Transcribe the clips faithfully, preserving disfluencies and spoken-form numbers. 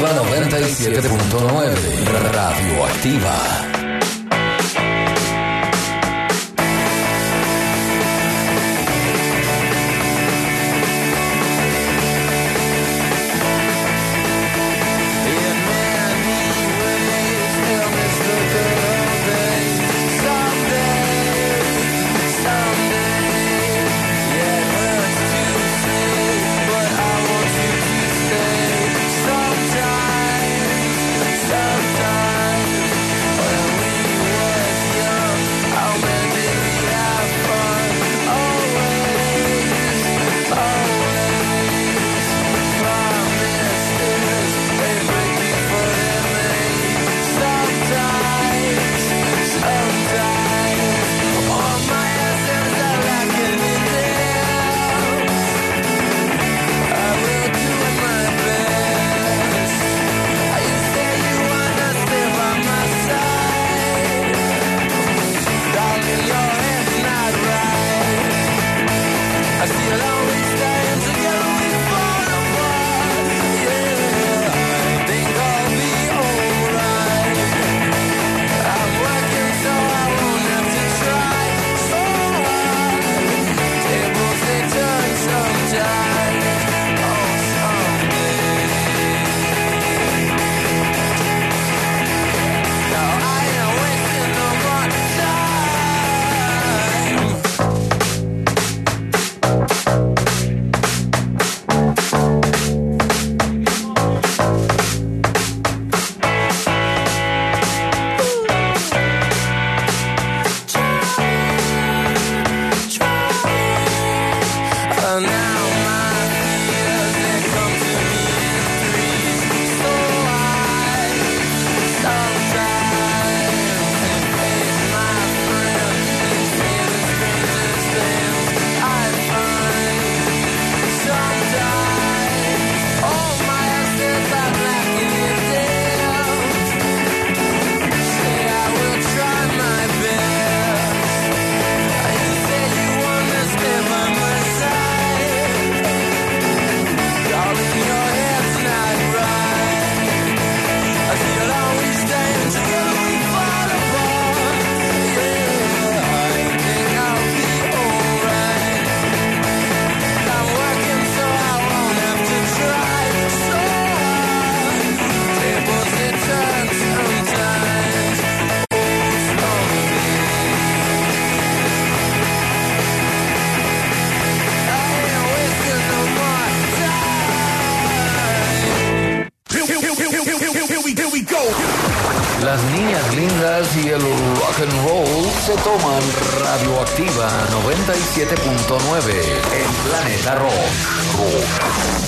Radioactiva noventa y siete punto nueve. Radioactiva. Las niñas lindas y el rock and roll se toman Radioactiva noventa y siete punto nueve en Planeta Rock. Rock.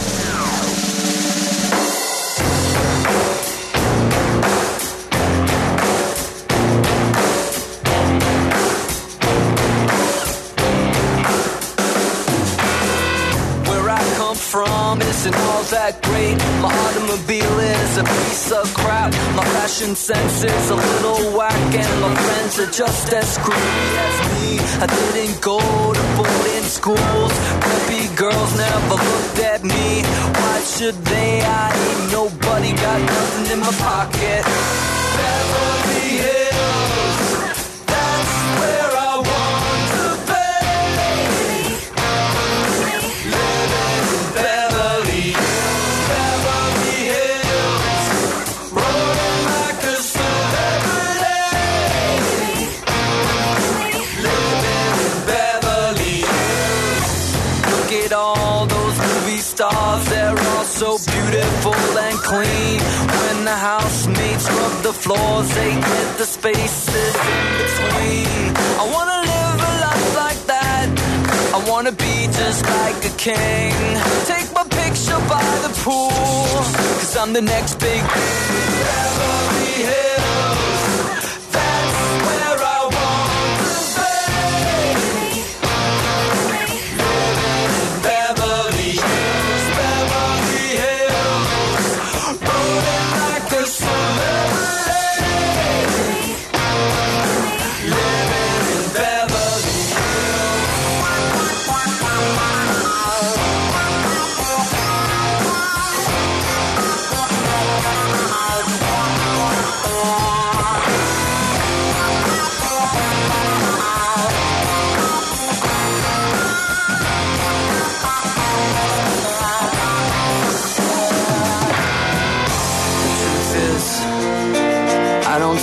Isn't all that great. My automobile is a piece of crap. My fashion sense is a little whack, and my friends are just as screwy as me. I didn't go to boarding schools. Preppy girls never looked at me. Why should they? I ain't nobody, got nothing in my pocket. Beverly Hills, that's where I want to be. Living in Beverly Hills, Beverly Hills, rolling like a celebrity. Living in Beverly Hills. Look at all those movie stars, they're all so beautiful and clean. When the housemates rub the floors, they get the spaces in between. I wanna live a life like that. I wanna be just like a king. Take my picture by the pool, cause I'm the next big thing. Beverly Hills, that's where I want to be. Living in Beverly Hills, Beverly Hills, rolling like a celebrity. Living in Beverly Hills.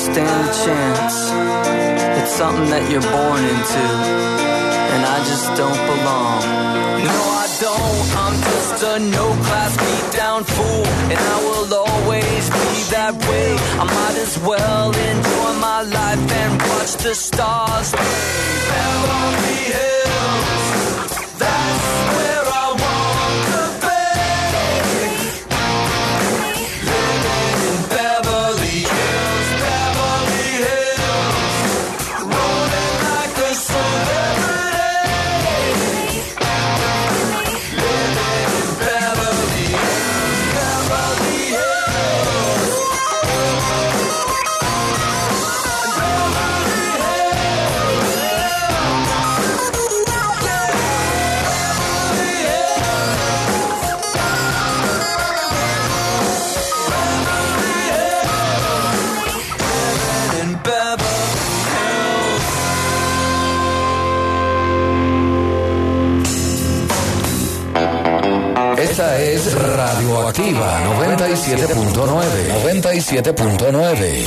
stand a chance. It's something that you're born into, and I just don't belong. No, I don't, I'm just a no-class beat-down fool, and I will always be that way. I might as well enjoy my life and watch the stars Beverly Hills, that's where I want to be. Living in Beverly Hills, Beverly Hills, rolling like a celebrity. Living in Beverly Hills, Beverly Hills, in Beverly Hills. Esta es Radioactiva noventa y siete punto nueve. noventa y siete punto nueve.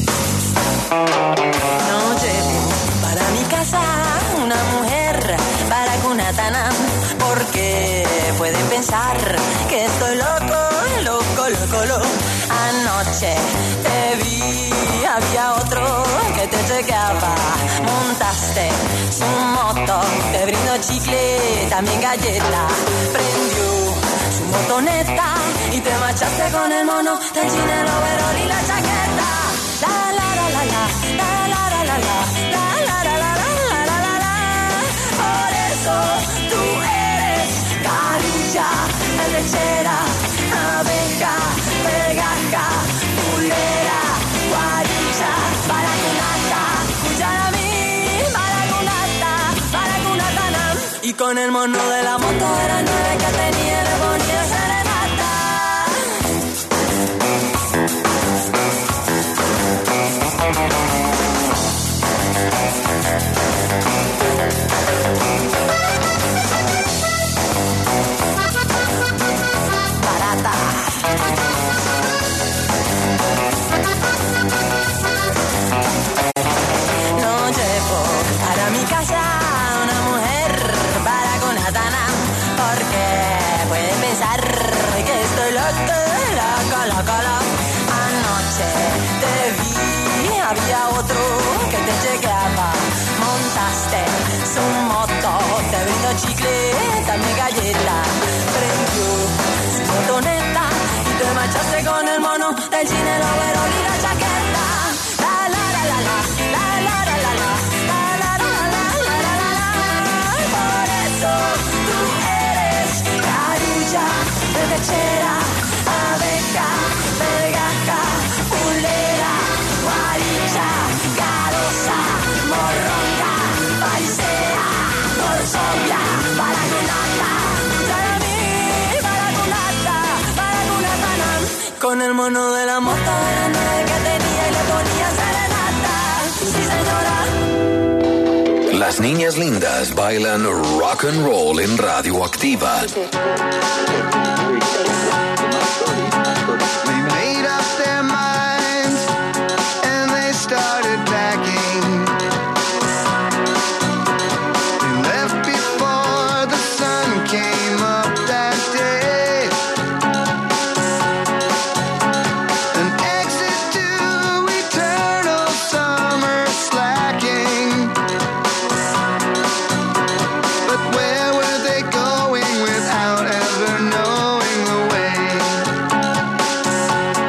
No llevo para mi casa una mujer para Cunatanam, porque pueden pensar que estoy loco, loco, loco, loco. Anoche te vi, había otro que te chequeaba. Montaste su moto, te brindó chicle, también galleta. Prendió su motoneta y te marchaste con el mono del jean, el overol y la chaqueta. La la la la la, la la la la la, la la la la la la la la. Por eso tú eres carilla, lechera, abeja, pegaja, pulera, guarilla, baracunata, cucharamí, baracunata, baracunatanam. Y con el mono de la moto era nueve que tenía, le ponía serenata. Barata. No llevo para mi casa una mujer para Cunatanam, porque pueden pensar que estoy loco, loco, loco, loco. Anoche te vi, había otro que te chequeaba. Montaste su moto, te brindó chicle, también galleta. Prendió su motoneta y te marchaste con el mono del jean, el overol y la chaqueta. La la la la la, la la la la la, la la la la la la la la. Por eso tú eres carilla, lechera, abeja, pegaja, pulera, guarilla, garosa, morronga, parisea, morsovia, baracunata, cucharamí, baracunata, baracunatanam. Con el mono de la moto era nueve que tenía y le ponía serenata. Sí, señora. Las niñas lindas bailan rock and roll en Radioactiva. They made up their minds and they started packing. They left before the sun came up that day. An exit to eternal summer slacking. But where were they going without ever knowing the way?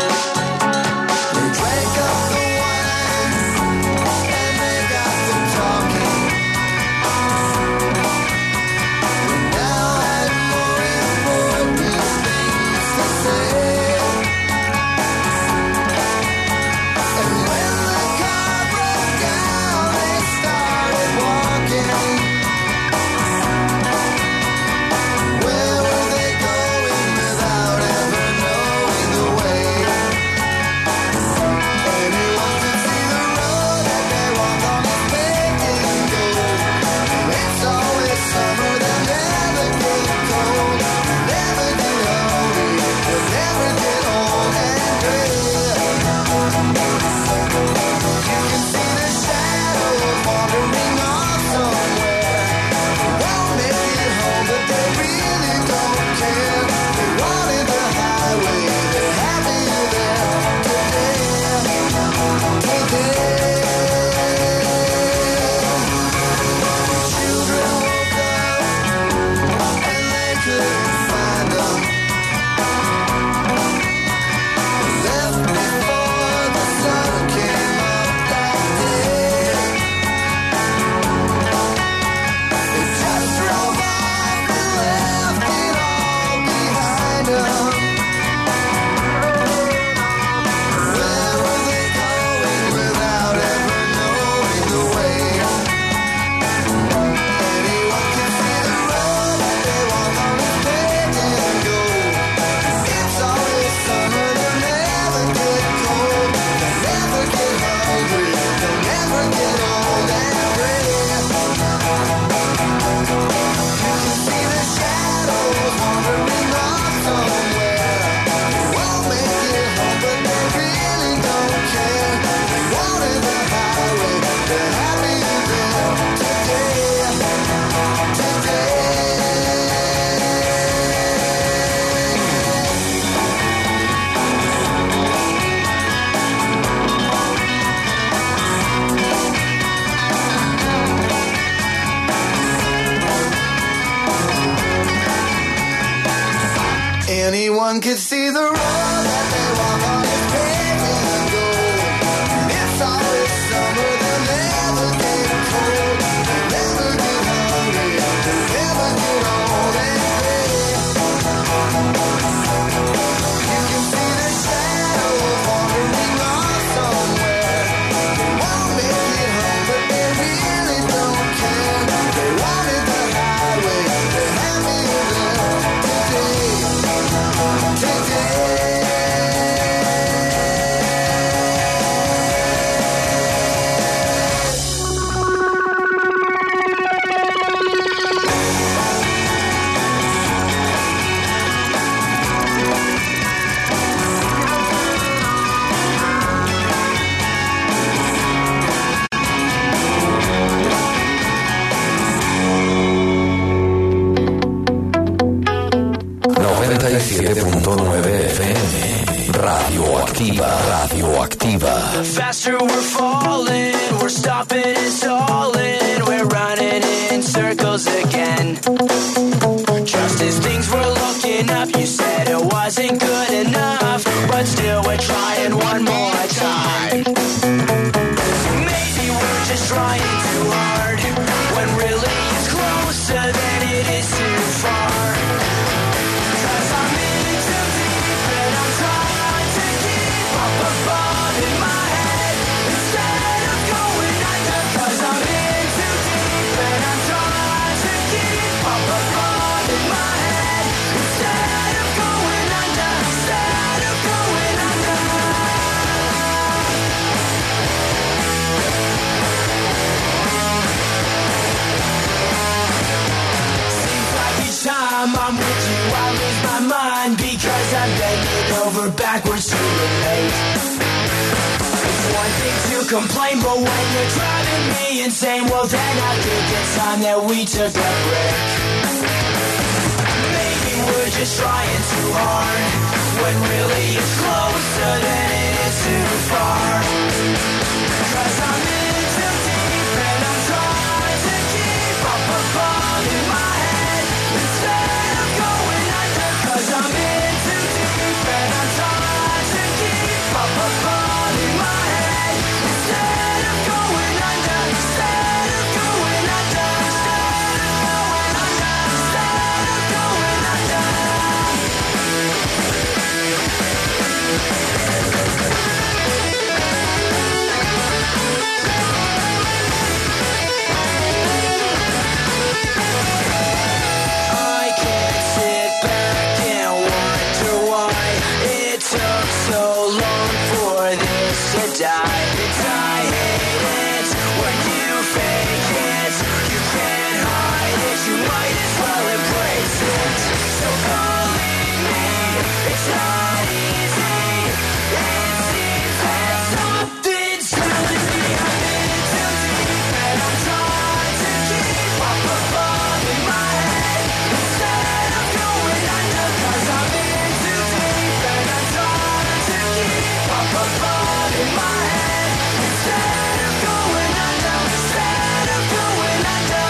One could see the road that they walk on is paved in gold. It's always summer, they'll never get cold. They'll never get hungry, they'll never get old and gray. You can see the shadows wandering off somewhere. They won't make it home, but they really don't care. They wanted the highway, they're happier there today. Today. noventa y siete punto nueve F M. Radioactiva, radioactiva. Faster we're falling, we're stopping and stalling, we're running in circles again. Just as things were looking up, you said it wasn't good enough, but still we're trying one more time. Maybe we're just trying too hard, when really it's closer than it is too far. I'm with you, I lose my mind because I'm bending over backwards to relate. It's one thing to complain, but when you're driving me insane, well then I think it's time that we took a break. Maybe we're just trying too hard, when really it's closer than it is too far. Cause I'm in too deep and I'm trying to keep up a ball in my head instead of going under. Cause I'm in too deep and I'm trying to keep up a ball in my head instead of going under. Instead of going under. Instead of going under. Instead of going under. I can't sit back and wonder why it took so long for this to die. It's I hate it when you fake it. You can't hide it, you might as well embrace it. So believe me, it's not easy. It seems that something's telling me I'm in too deep and I'm trying to keep up above in my head instead of going under. Cause I'm in too deep and I'm trying to keep up above in my head instead of going under. Instead of going under.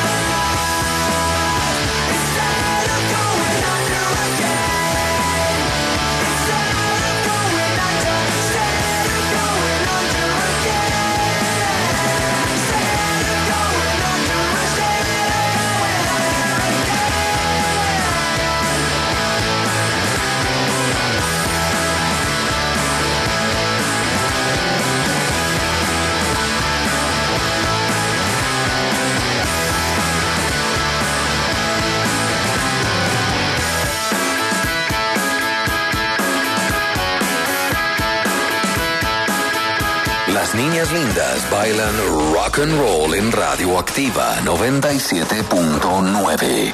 Instead of going under again. Instead of going under. Instead of going under again. Instead of going under. Instead of Las niñas lindas bailan rock and roll en Radioactiva noventa y siete punto nueve.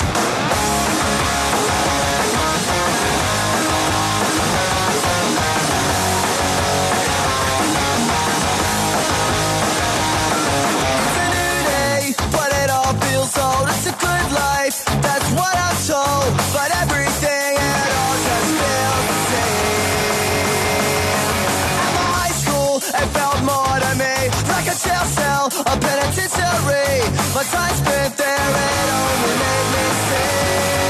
But it all feels old. It's a good life, that's what I'm told. But everything it all just feels the same. At my high school, it felt more to me like a jail cell, a penitentiary. My time spent there, it only made me sick.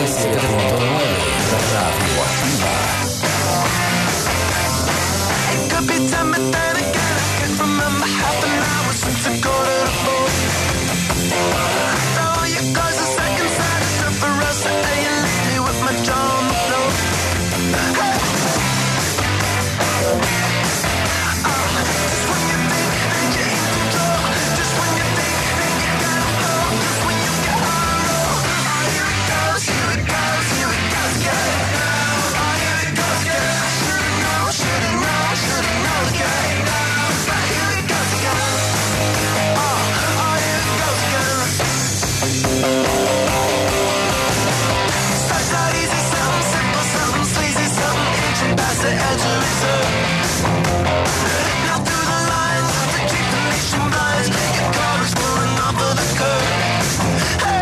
y siete punto nueve. Radioactiva. It could be time, but then again, I can't remember half an hour since I got to the phone. Now you guys are second side, it's up for us, and you leave me with my jaw on the floor. Hey. Uh, just when you think that you're in control, just when you think that you gotta go, just when you get on low. Oh, here it goes, here it goes, here it goes again. Oh, here it goes again. I should've known, should've known, should've known again. But here it goes again. Oh, oh, here it goes again. Starts out easy, something simple, something sleazy, something inching past the edge of reserve. Now through the lines of the cheap Venetian blinds, your car is pulling off of the curb. Hey.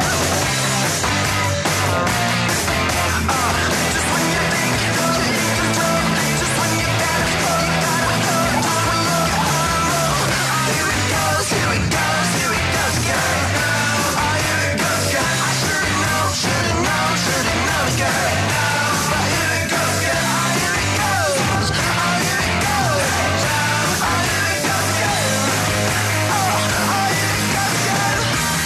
Uh, just when you think that you're in control, just when you gotta go, you gotta go, just when you get on low. Oh, here it goes, here it goes, here it goes again. Oh, here it goes again. I should've known, should've known, should've known again. But here it goes again. Oh, here it goes. Oh, here it goes. Oh, here it goes again. Oh, oh, here it goes again.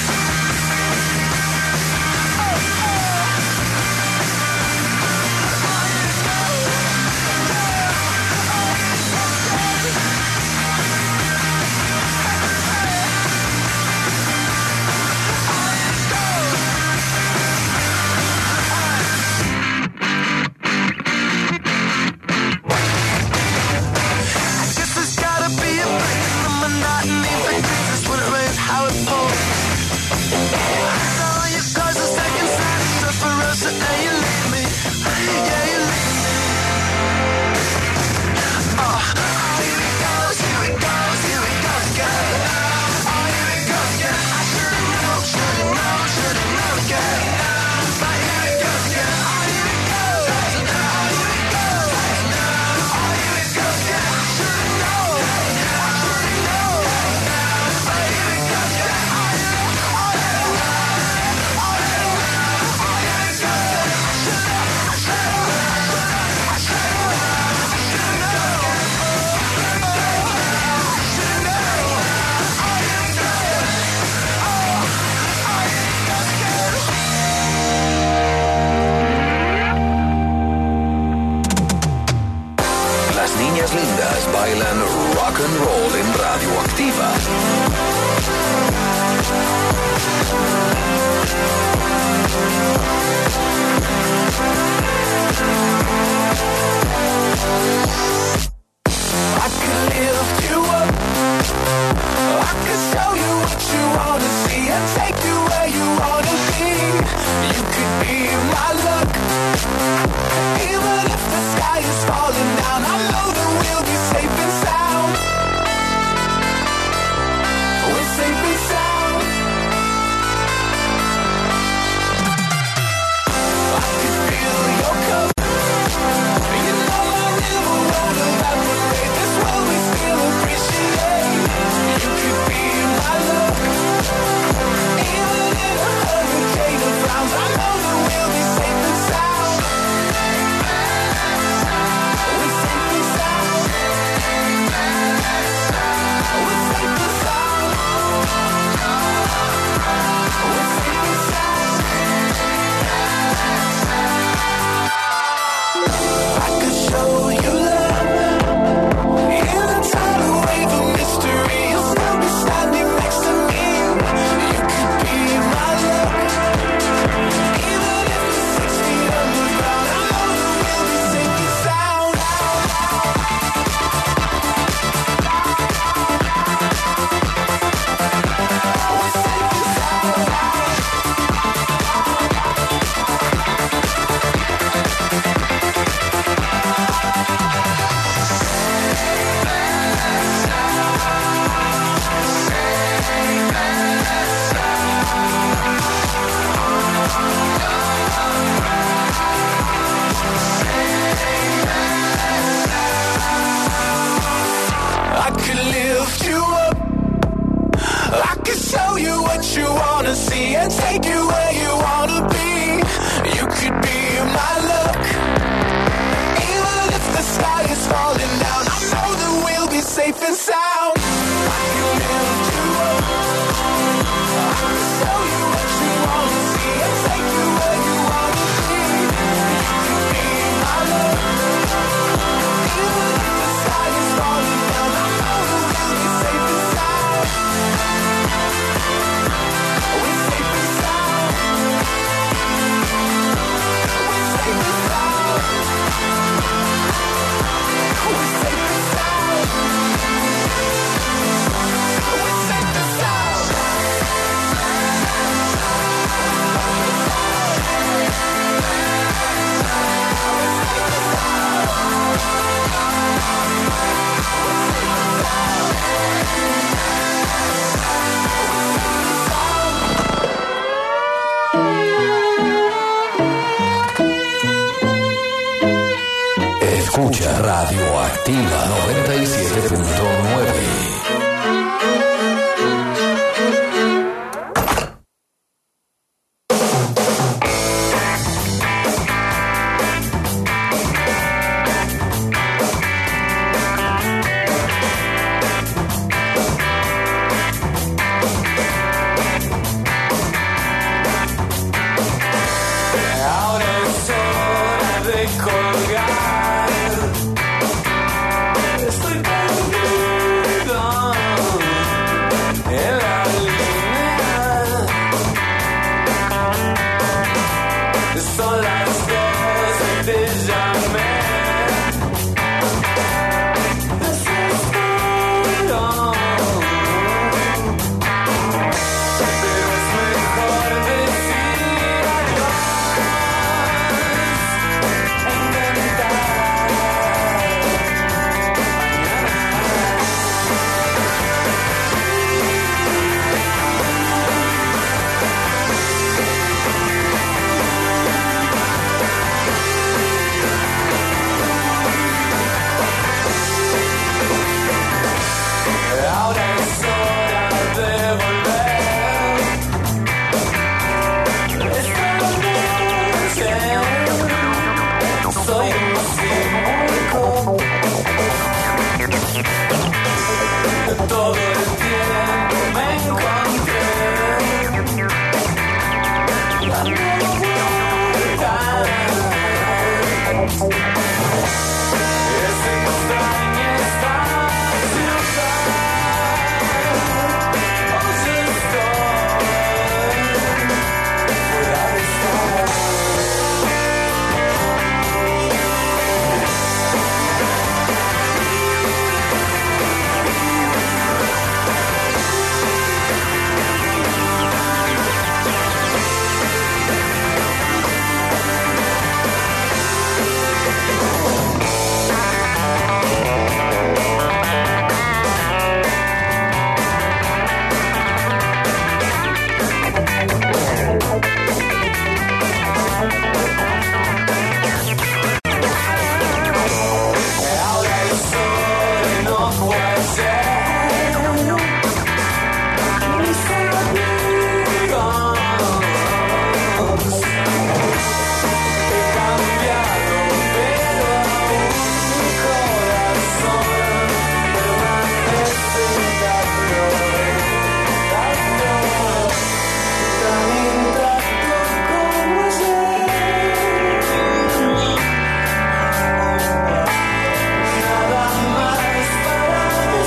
I guess there's gotta be a break in the monotony, but this is when it rains, how it pours. Now you cause a second side, it's up for us, and you leave me. Yeah, you leave me. Oh, oh, here it goes, here it goes, here it goes again. Oh, here it goes again. I should've known, should've known, should've known again. But here it goes again. Oh, here it goes. Oh, here it goes. Oh, here it goes again. I should've known, I should've known. But here it goes again. Oh, here it goes. Oh, here it goes. Oh, here it goes. Oh, here it goes again. I should've, I should've, I should've, I should've, I should've known. I should've known. Oh, here it goes again. Oh, oh, here it goes again. Las niñas lindas bailan rock and roll en Radioactiva. I could lift you up. I could show you what you wanna see and take you where you wanna be. You could be my luck. Even if the sky is falling down, I know that we'll be safe and sound. We're safe and sound. I could feel your cup. You know I never wanna evaporate. This world we still appreciate. You could be my luck. Even in a hurricane of frowns, I know that we'll be safe and sound. We're safe and sound. I can lift you up. I can show you what you want to see and take you where you want to be. You can be my love. Even if the sky is falling down, I know we'll be safe and sound. We're safe and sound. We're safe and sound. We're safe and sound. We're safe and sound. Escucha Radioactiva noventa y siete punto nueve. Ahora es hora de colgar. Estoy perdido en la línea. Son las dos y te llamé. Desespero, pero es mejor decir adiós e intentar ahora es hora de volver. Esta noche soy un cínico. Todo el tiempo me encontré dando vueltas. Es extraña esta ciudad. Oye, estoy fuera de estar. Ahora es hora y no fue ayer. Mis amigos he cambiado, pero aún mi corazón permanece intacto, intacto, tan intacto como ayer. Nada más para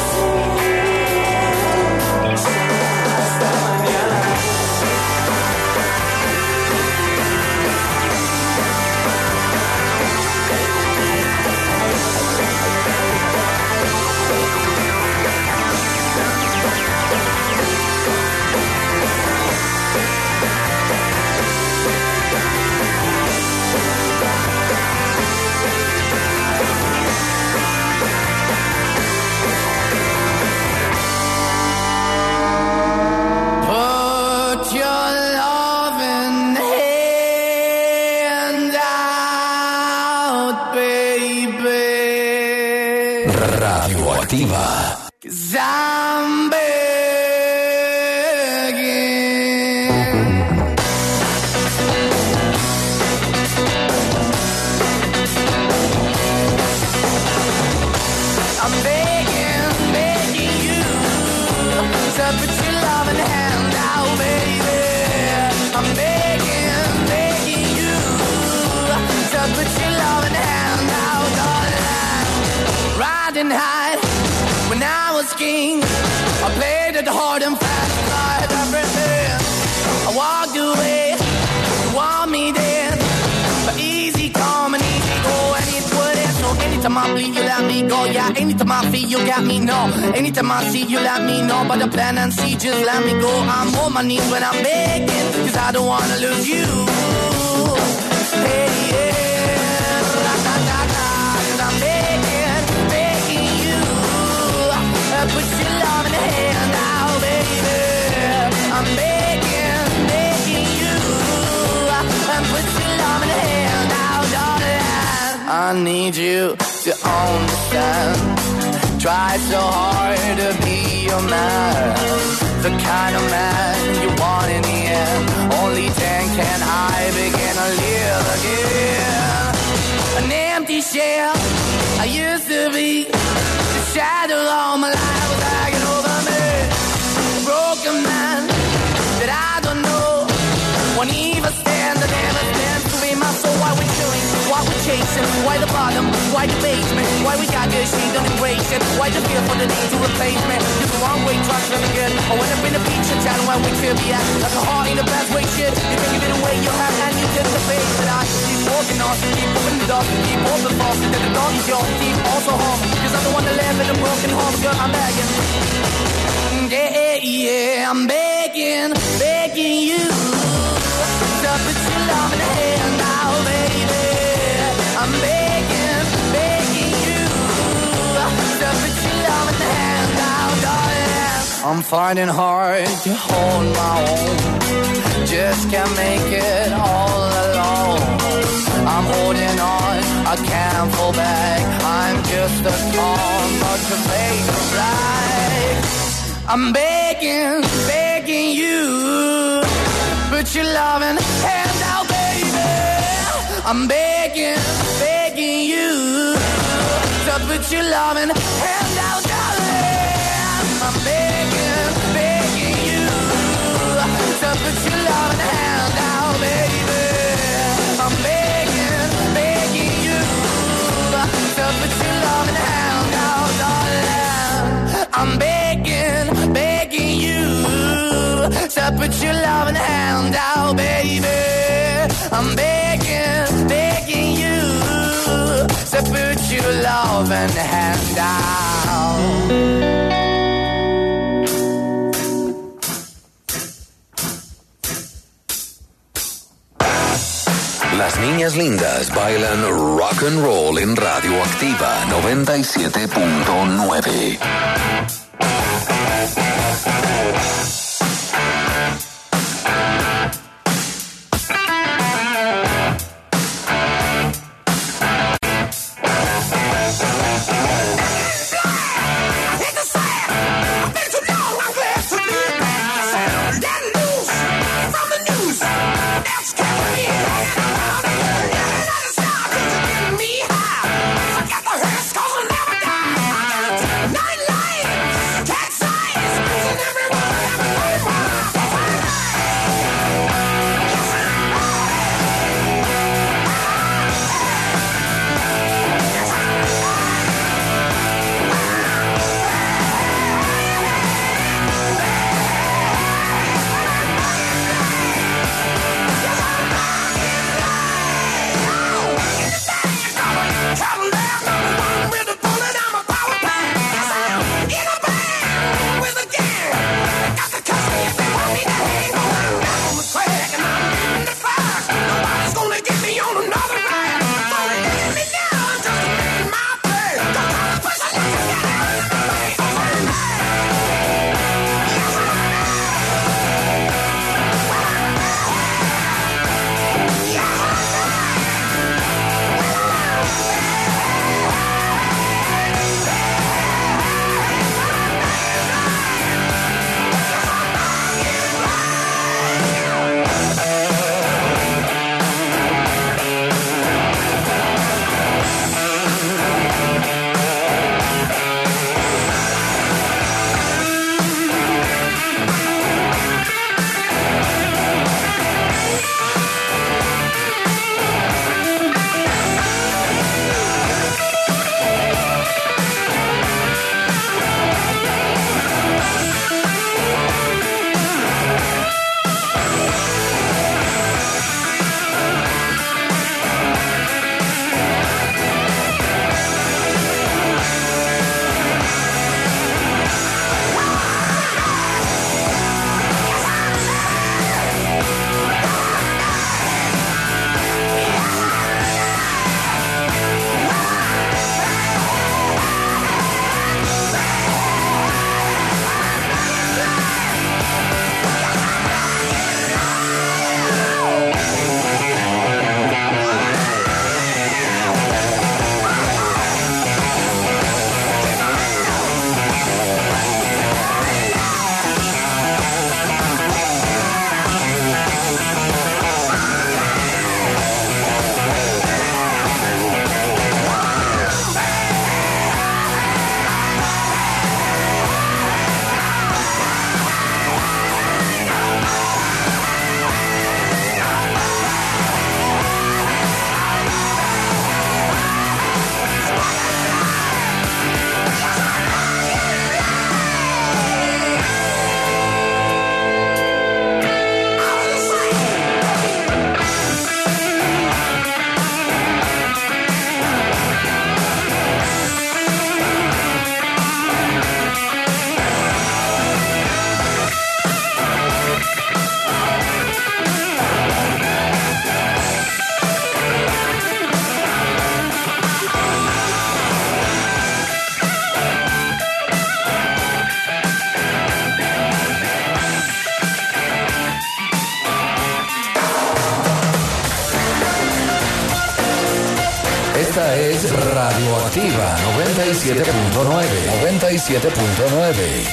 decir hasta mañana. Put your loving hand out, baby. Radioactiva. 'Cause I'm begging. I'm begging. asking. I played it hard and fast, I had everything. I walked away, you want me then. But easy come and easy go, and it wouldn't. So anytime I bleed, you let me go. Yeah, anytime I feel, you got me, no. Anytime I see, you let me know. But the plan and see, just let me go. I'm on my knees when I'm begging, cause I don't wanna lose you. Hey, yeah, la, la, la, la, cause I'm begging, begging you. Uh, put your love in the hand now, baby. I'm begging, begging you. Uh, put your love in the hand now, darling. I need you to understand. Try so hard to be your man, the kind of man you want in the end. Only then can I begin to live again. An empty shell I used to be, the shadow all my life was hanging over me. A broken man that I don't know won't even stand, I never stand to be my soul. Why we doing, why we chasing, why the bottom, why the basement, why we got good, she don't embrace it, why the feel for the need to replace me. You're the wrong way, trying to good. I went up in the feature town where we could be at, like a heart in the best way, shit. You can give it away, you have, and you did the face. But I keep walking on, keep moving the dog, keep open false, that the dog is yours, keep also home, cause I'm the one that live in a broken home, girl, I'm begging. Yeah, yeah, I'm begging, begging you to put your love in the hand now, baby. I'm begging, begging you to put your love in the hand now, darling. I'm finding hard to hold my own, just can't make it all alone. I'm holding on, I can't fall back. I'm just a call, but to fade the black. I'm begging, begging you, put your loving hand out, baby. I'm begging, begging you to put your loving hand out, darling. I'm begging, begging you to put your loving hand out, baby. I'm begging, begging you to put your loving hand out, darling. I'm begging, begging you to put your loving hand out, baby. I'm begging, begging you to put your loving hand out. Las niñas lindas bailan rock and roll en Radioactiva noventa y siete punto nueve. Night light! Esta es Radioactiva noventa y siete punto nueve. noventa y siete punto nueve.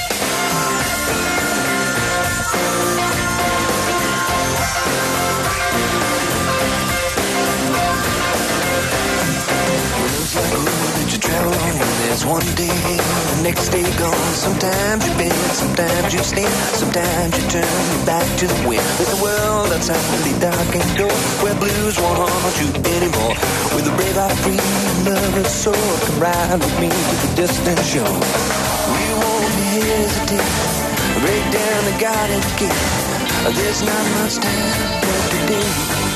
There's one day, the next day gone. Sometimes you bend, sometimes you stand, sometimes you turn your back to the wind. There's a world outside the dark and cold, where blues won't haunt you anymore. With a brave heart, free and lover's soul, come ride with me to the distant shore. We won't hesitate, break down the garden gate. There's not much time left today.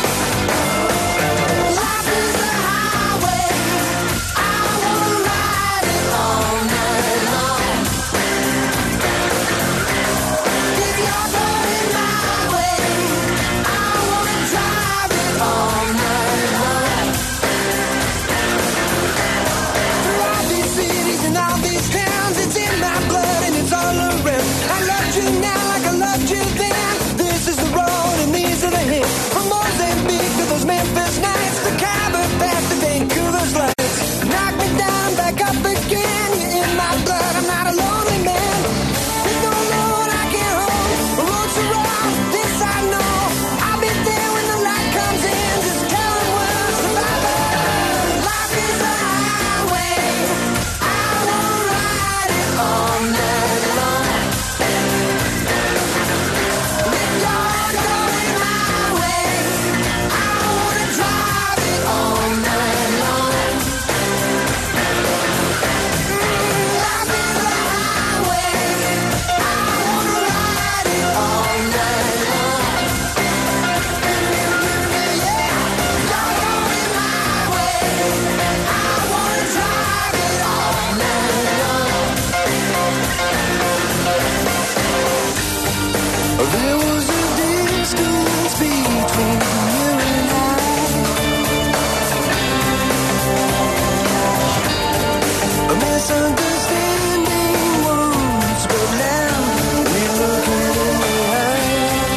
Memphis nights, the Cabot back to Vancouver's lights. Knock me down, back up again. You're in my blood, I'm not a lonely man. There's no road I can't hold, the road's so wrong, this I know. I'll be there when the light comes in, just tell them we're survivors. Life is a highway, I wanna ride it all night long. If you're going my way, drive it all night long. Life is a highway, I wanna ride it all night long. Yeah, you're going my way, I wanna drive it all night long. There was a distance between you and I. A misunderstanding once, but now we're looking in the eye.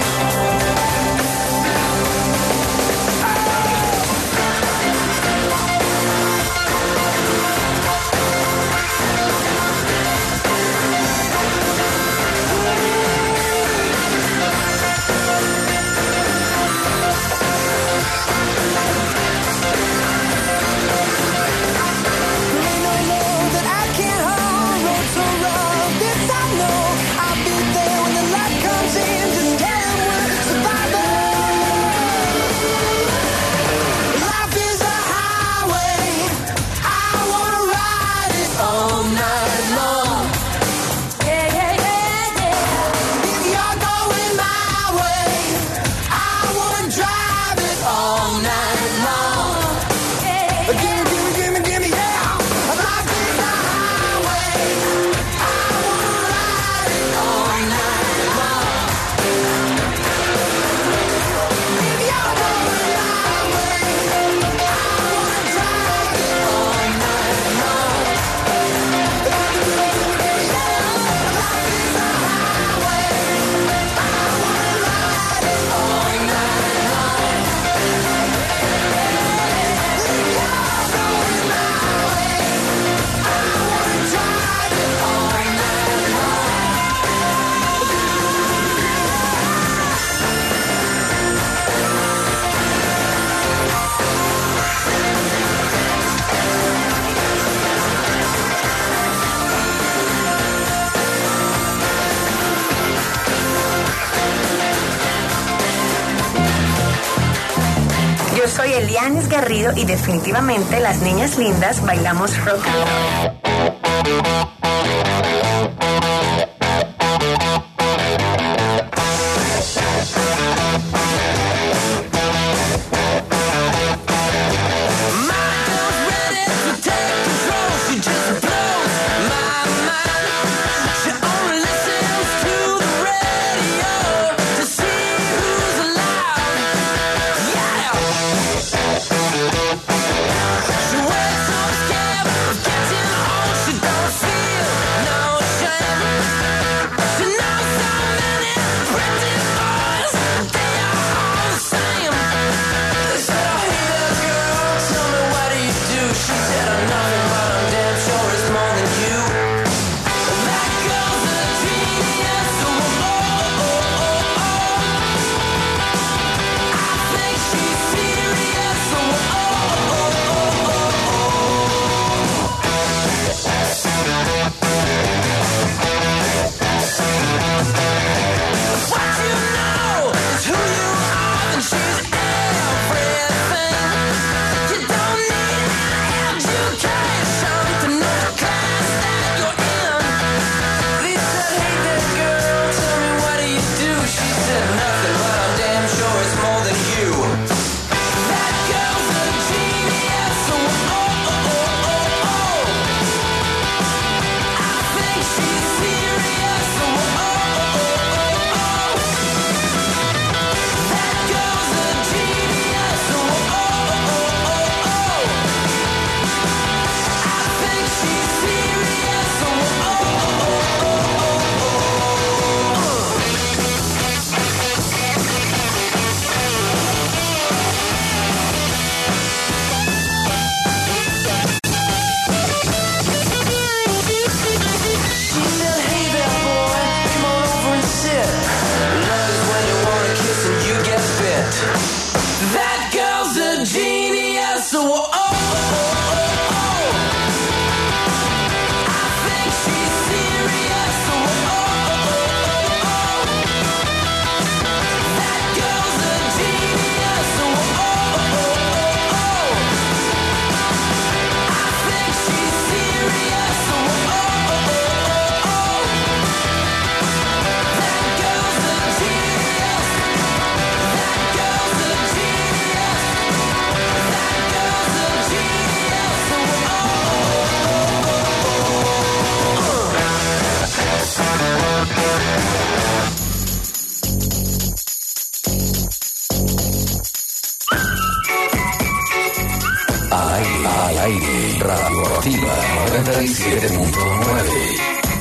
Soy Elianis Garrido y definitivamente las niñas lindas bailamos rock and roll. Getting on, she don't feel no shame. sigue Radioactiva noventa y siete punto nueve.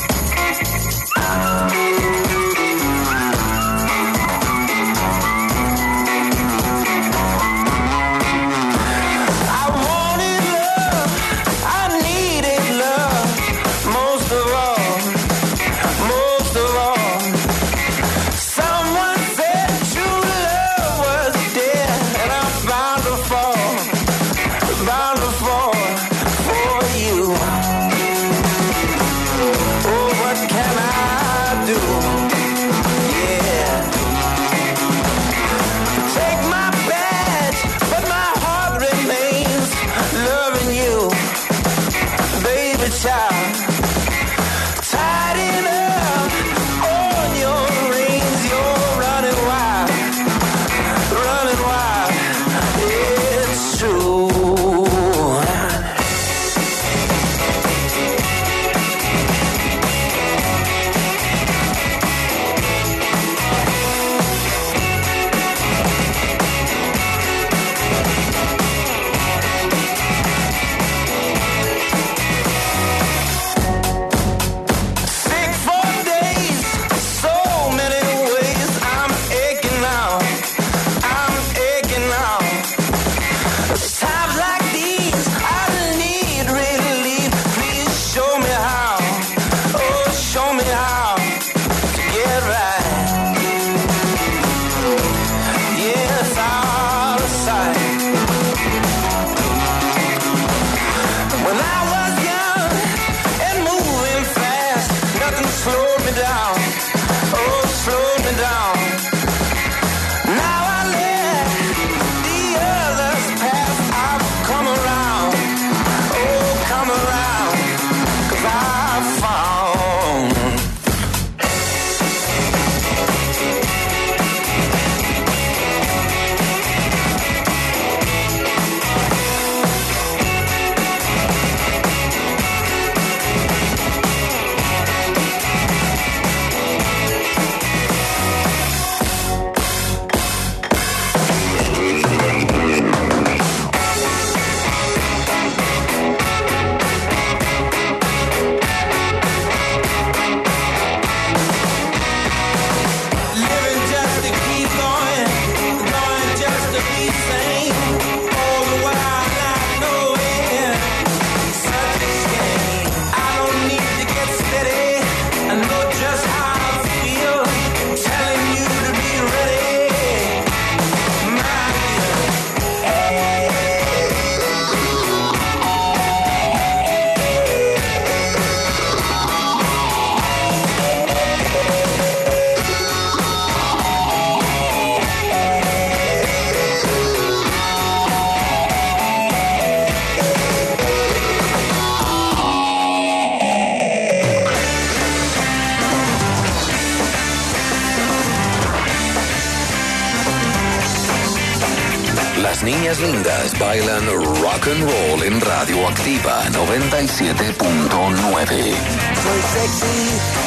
Las niñas lindas bailan rock and roll en Radioactiva noventa y siete punto nueve. Soy sexy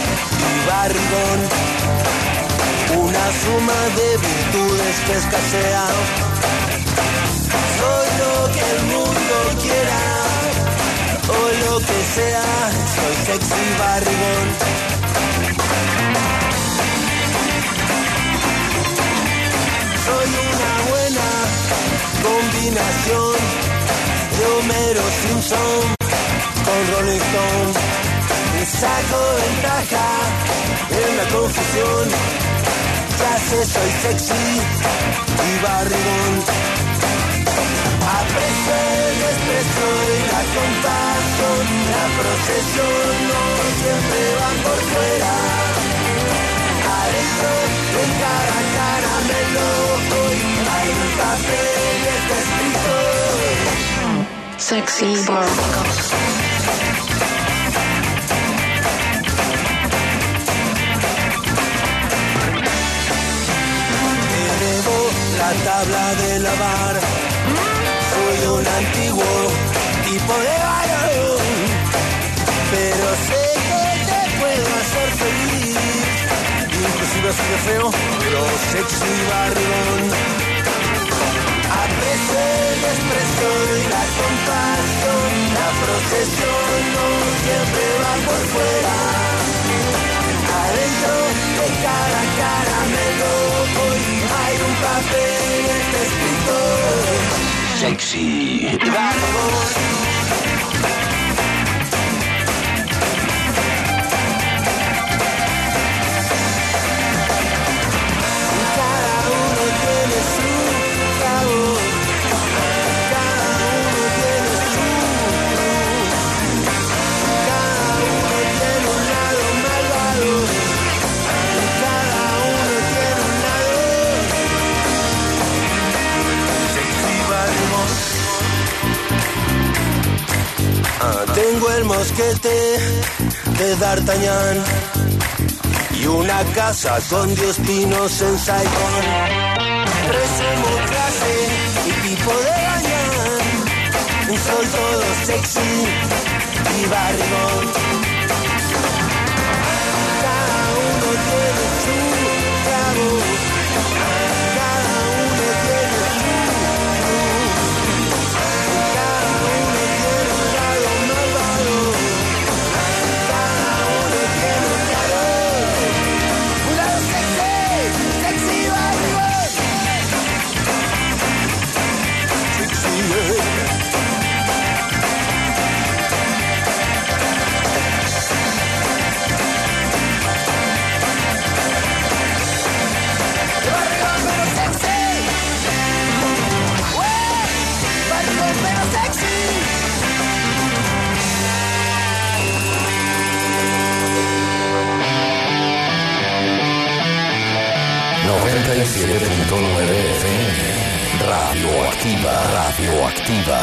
y barrigón, una suma de virtudes que escasean. Soy lo que el mundo quiera, o lo que sea. Soy sexy y barrigón. Soy una buena combinación de Homero Simpson con Rolling Stone. Y saco ventaja en la confusión. Ya sé, soy sexy y barrigón. Aprecio el expreso y la compasión. La procesión no siempre va por fuera. Adentro de cada caramelo hoy hay un papel que está escrito Sexy Barrigón. Elevo la tabla de lavar. Soy un antiguo tipo de varón, pero sé que te puedo hacer feliz. Inclusive así de feo, pero sexy barrigón. Aprecio el desprecio y la compasión. afuera, adentro de cada caramelo hoy hay un papel está escrito Sexy. y vamos. Tengo el mosquete de D'Artagnan y una casa con diez pinos en Saigón. Presumo clase y tipo de gañán, soy todo sexy y barrigón. Cada uno tiene su clavo, cada uno tiene su noventa y siete punto nueve F M. Radioactiva, radioactiva.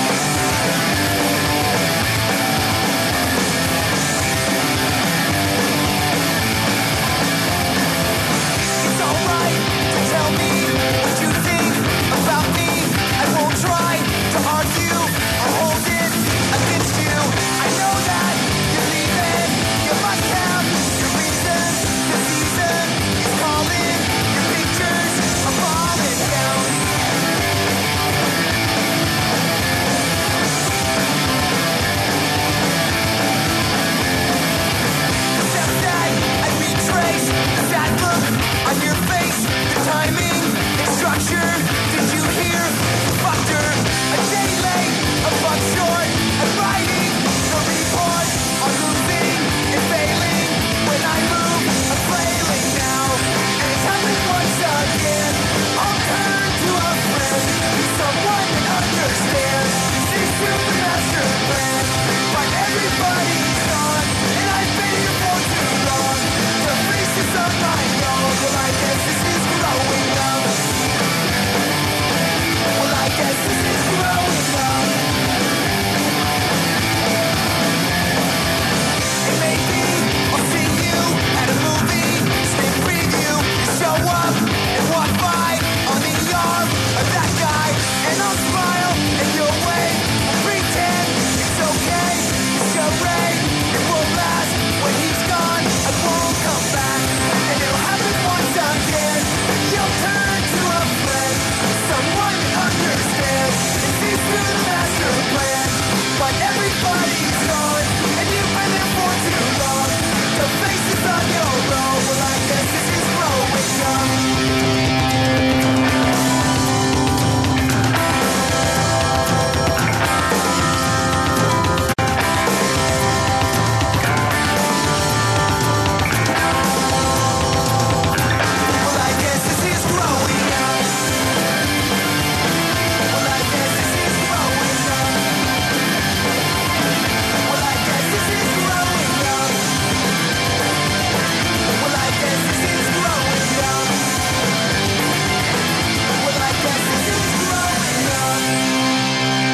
It's alright to tell me what you think about me. I won't try to argue or hold it against you. I know that you're leaving. You must have your reasons. The season is calling. Your pictures are falling down. The steps that I retrace, the sad look on your face, the timing and structure. Did you hear? Fucked her. A day late, a buck short. I'm writing the report on losing and failing. When I move, I'm flailing now. And it's happened once again. I'll turn to a friend, someone that understands. See through the master plan. But everybody's gone, and I've been here for too long. The faces of my own. Well, I guess this is growing up. Well, I guess this is growing up. And maybe I'll see you at a movie, sneak preview, show up and walk by on the arm of that guy, and I'll smile and you'll wave, I'll pretend it's okay, it's charade, it will last. When he's gone, I won't come back, and it'll happen once again. You'll turn to a friend, someone that understands, and sees through the master plan. But everybody's gone, and you've been there for too long. The faces on your own, well, I guess this is growing up. Well, I guess this is growing up. Well, I guess this is growing up. Well, I guess this is growing up. Well, I guess this is growing up. Well, I guess this is growing up.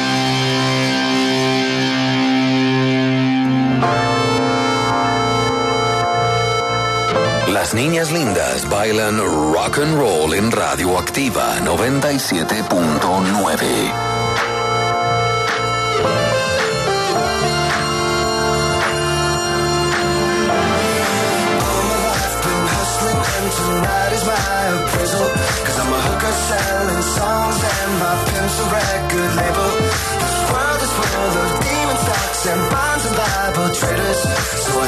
Las niñas lindas bailan rock and roll en Radioactiva noventa y siete punto nueve. Tonight is my appraisal, cause I'm a hooker selling songs and my pencil record label. This world is full of demon stocks and bonds and Bible traders. So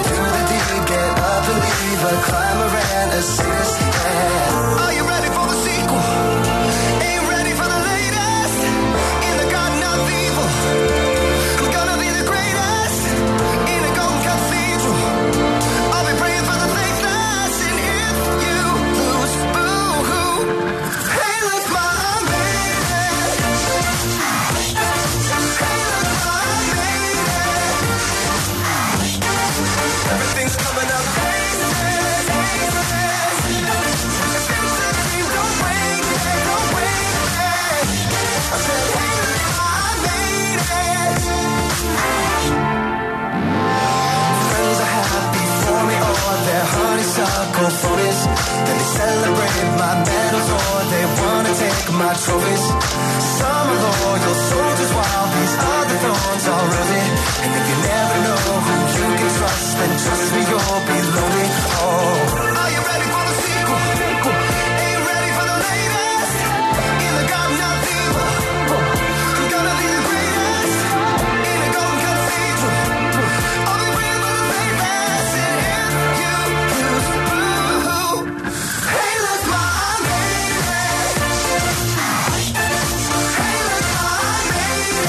go phonies. Then they celebrate my medals or they wanna take my trophies. Some are loyal soldiers while these other thorns are rosy. And if you never know who you can trust, then trust me, you'll be lonely. Oh, are you ready for the sequel? Ain't you ready for the latest? In the garden of evil, I'm gonna be the greatest. In a golden cathedral, I'll be bringing for the safest. And if you use blue, hey, look my lady. Hey, look my lady.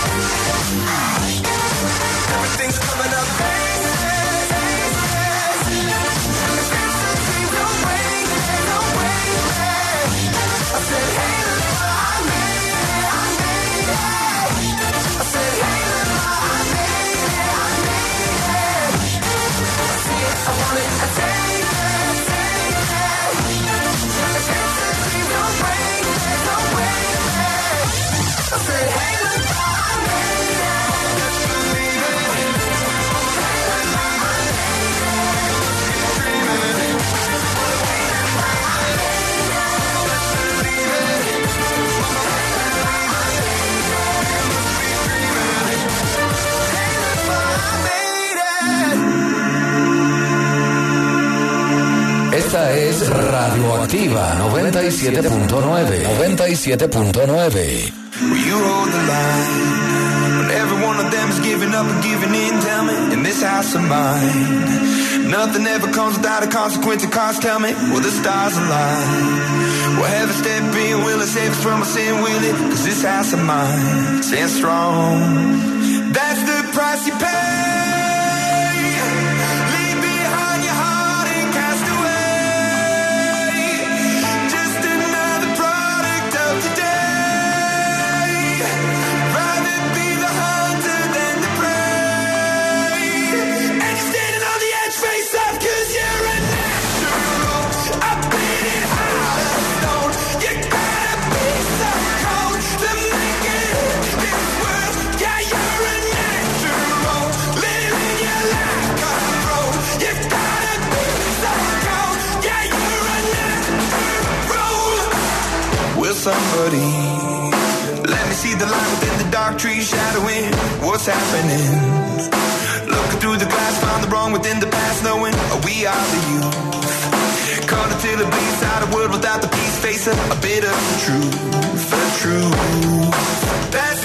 Everything's coming up faces, faces. The faces dream, don't wait, don't wait. I said, hey, look my lady, I made it. I said, hey, look my lady, I made it. I see it, I want it, I take it, take it. The faces dream, don't wait, don't wait. I said, hey, look my lady, just believe it. Esta es Radioactiva noventa y siete punto nueve. noventa y siete punto nueve. Will you hold the line when every one of them is giving up and giving in? Tell me, in this house of mine, nothing ever comes without a consequence of cost. Tell me, will the stars align? Will heaven step in? Will it save us from our sin? Will it? Cause this house of mine stands strong. That's the price you pay. Leave behind your heart and cast away. Just another product of today. Rather be the hunter than the prey. And you're standing on the edge, face up, cause you're a natural. I've been out of stone. You gotta be so cold to make it in this world. Yeah, you're a natural. Living your life control. You gotta be so cold. Yeah, you're a natural. Will somebody let me see the light within the dark trees shadowing what's happening? Looking through the glass, found the wrong within the past, knowing we are the youth. Caught until it bleeds out a world without the peace, facing a bit of the truth, the truth. That's